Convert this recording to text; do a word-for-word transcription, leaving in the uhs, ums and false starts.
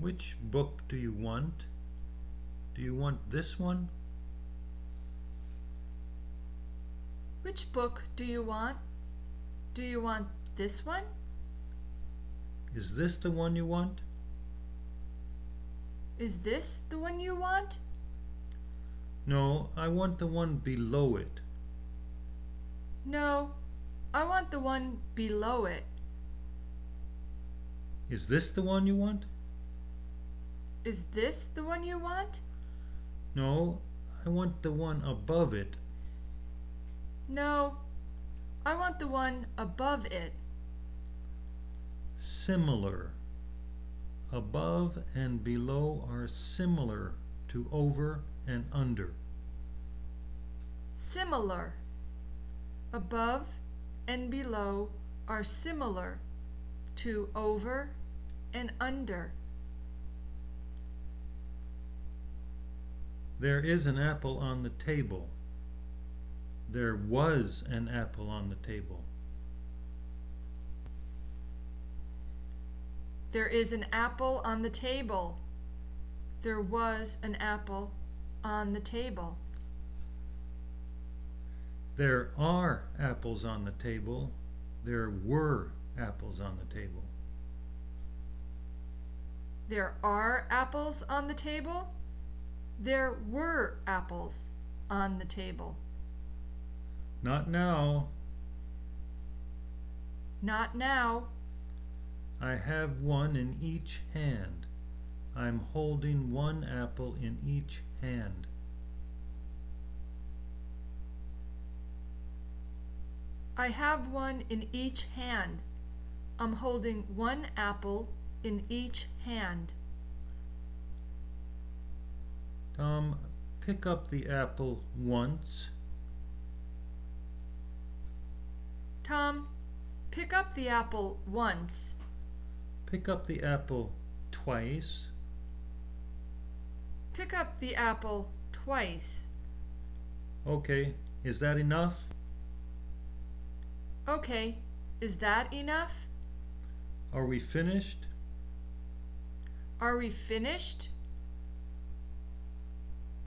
Which book do you want? Do you want this one? Which book do you want? Do you want this one? Is this the one you want? Is this the one you want? No, I want the one below it. No, I want the one below it. Is this the one you want? Is this the one you want? No, I want the one above it. No, I want the one above it. Similar. Above and below are similar to over and under. Similar. Above and below are similar to over and under. There is an apple on the table. There was an apple on the table. There is an apple on the table. There was an apple on the table. There are apples on the table. There were apples on the table. There are apples on the table. There were apples on the table. Not now. Not now. I have one in each hand. I'm holding one apple in each hand. I have one in each hand. I'm holding one apple in each hand. Tom, pick up the apple once. Tom, pick up the apple once. Pick up the apple twice. Pick up the apple twice. Okay, is that enough? Okay, is that enough? Are we finished? Are we finished?